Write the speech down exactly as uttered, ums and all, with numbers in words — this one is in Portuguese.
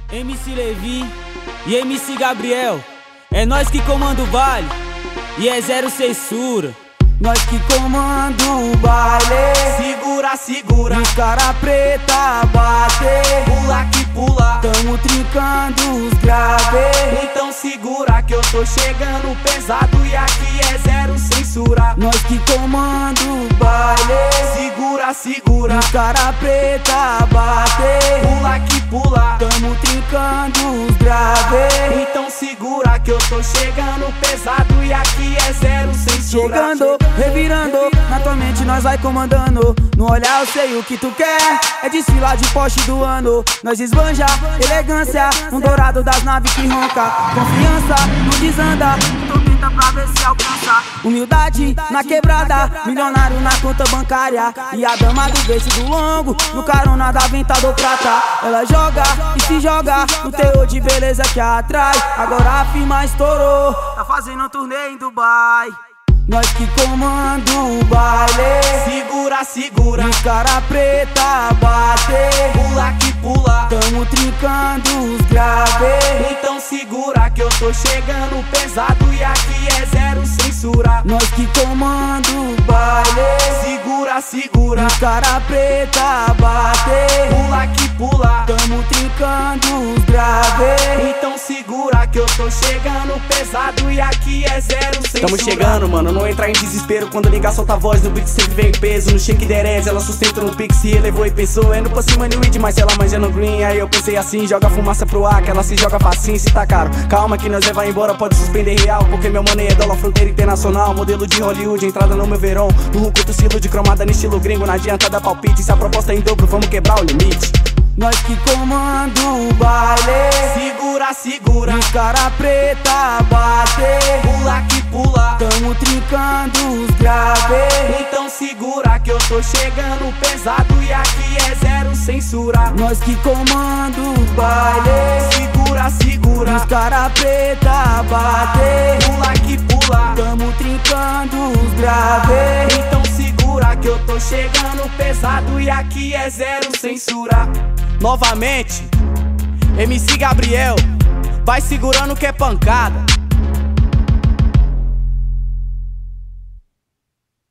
M C Levi e M C Gabriel. É nós que comanda o baile e é zero censura. Nós que comanda o baile. Segura, segura. E os cara preta bater. Pula que pula. Tamo trincando os graves. Então segura que eu tô chegando pesado e aqui é zero censura. Nós que comanda o baile. Segura, segura. E os cara preta bater. Pula que pula. Tamo trincando os graves. Então segura que eu tô chegando pesado e aqui é zero censura. Chegando, revirando, na tua mente nós vai comandando. No olhar eu sei o que tu quer, é desfilar de Porsche do ano. Nós esbanja, elegância, um dourado das naves que ronca. Confiança, não desanda, tu tenta pra ver se alcança. Humildade na quebrada, milionário na conta bancária. E a dama do vestido longo, no carona da Ventador Prata. Ela joga e se joga, no teor de beleza que a atrai. Agora a firma estourou, tá fazendo um turnê em Dubai. Nós que comanda o baile. Segura, segura. E os cara preta bater. Pula que pula. Tamo trincando os graves. Então segura que eu tô chegando pesado e aqui é zero censura. Nós que comanda o baile. Segura, segura. E os cara preta bater. Pula que pula. Tamo trincando os graves. Então segura que eu tô chegando pesado e aqui é zero censura. Tamo chegando, mano, não entrar em desespero. Quando ligar solta a voz, no beat sempre vem peso. No shake derez, ela sustenta no pique, se elevou e pensou. Indo pra cima no weed, mas ela manja no green. Aí eu pensei assim, joga fumaça pro ar, que ela se joga facinho, se tá caro. Calma que nós vai embora, pode suspender real. Porque meu money é dólar, fronteira internacional. Modelo de Hollywood, entrada no meu verão. No ruco do estilo de cromada no estilo gringo. Na adiantada palpite, se a proposta é em dobro, vamos quebrar o limite. Nós que comanda o baile. Segura, segura. E os cara preta bater. Pula que pula. Tamo trincando os graves. Então segura que eu tô chegando pesado e aqui é zero censura. Nós que comanda o baile. Segura, segura. E os cara preta bater. Pula que pula. Tamo trincando os graves. Então segura que eu tô chegando pesado e aqui é zero censura. Novamente, M C Gabriel, vai segurando que é pancada.